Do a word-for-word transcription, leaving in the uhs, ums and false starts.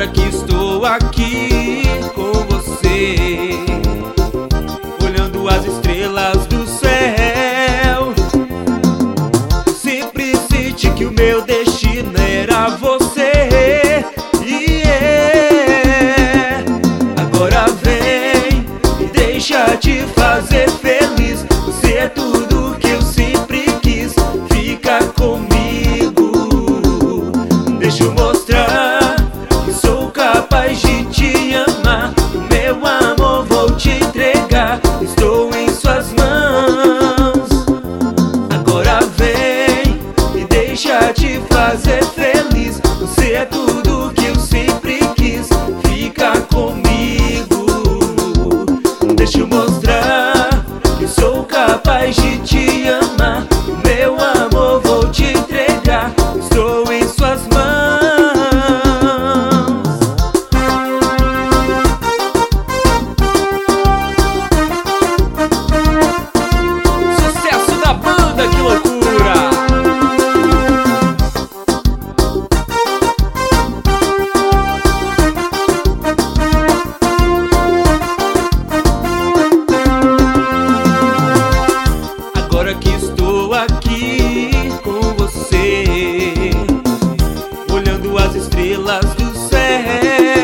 Agora que estou aqui com você, olhando as estrelas do céu, sempre senti que o meu destino era você. E é, agora vem e deixa te fazer feliz. Você é tudo que eu sempre quis. Fica comigo, deixa eu mostrar que sou capaz de te amar. O meu amor vou te entregar, estou em suas mãos. Agora vem e deixa te fazer feliz. Você é tudo que eu sempre quis. Fica comigo, deixa eu mostrar que sou capaz de te amar. O meu amor vou te entregar, estou em suas mãos. Sucesso da banda, que loucura! Agora que estou aqui com você, olhando as estrelas do céu,